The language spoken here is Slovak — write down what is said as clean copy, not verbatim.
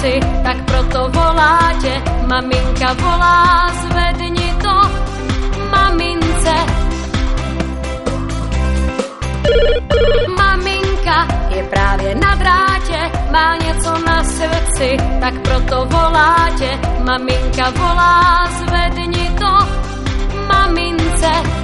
srdci, tak proto voláte. Maminka volá, zvedni to mamince. Maminka je právě na drátě, má něco na srdci, tak proto voláte. Maminka volá, zvedni to mamince.